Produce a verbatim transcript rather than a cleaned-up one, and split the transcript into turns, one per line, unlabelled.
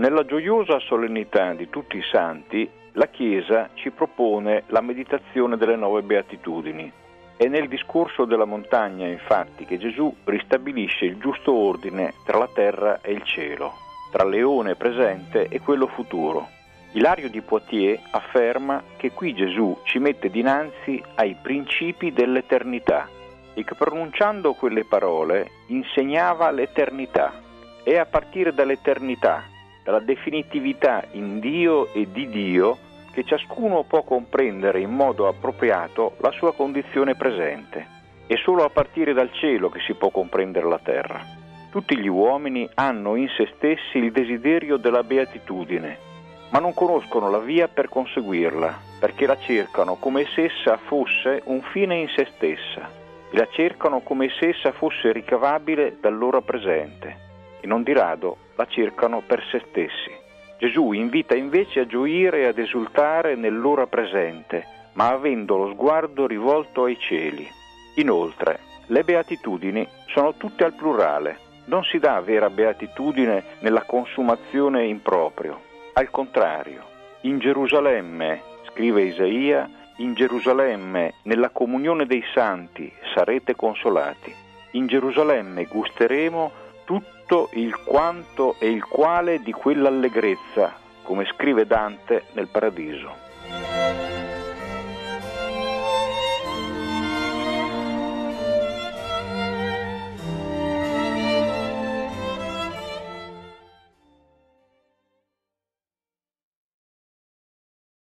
Nella gioiosa solennità di tutti i santi, la Chiesa ci propone la meditazione delle nove beatitudini. È nel discorso della montagna, infatti, che Gesù ristabilisce il giusto ordine tra la terra e il cielo, tra l'eone presente e quello futuro. Ilario di Poitiers afferma che qui Gesù ci mette dinanzi ai principi dell'eternità e che pronunciando quelle parole insegnava l'eternità. È a partire dall'eternità, dalla definitività in Dio e di Dio, che ciascuno può comprendere in modo appropriato la sua condizione presente. È solo a partire dal cielo che si può comprendere la terra. Tutti gli uomini hanno in se stessi il desiderio della beatitudine, ma non conoscono la via per conseguirla, perché la cercano come se essa fosse un fine in se stessa, e la cercano come se essa fosse ricavabile dall'ora presente, e non di rado la cercano per se stessi. Gesù invita invece a gioire e ad esultare nell'ora presente, ma avendo lo sguardo rivolto ai cieli. Inoltre, le beatitudini sono tutte al plurale. Non si dà vera beatitudine nella consumazione in proprio. Al contrario, in Gerusalemme, scrive Isaia, in Gerusalemme, nella comunione dei santi, sarete consolati. In Gerusalemme gusteremo tutto il quanto e il quale di quell'allegrezza, come scrive Dante nel Paradiso.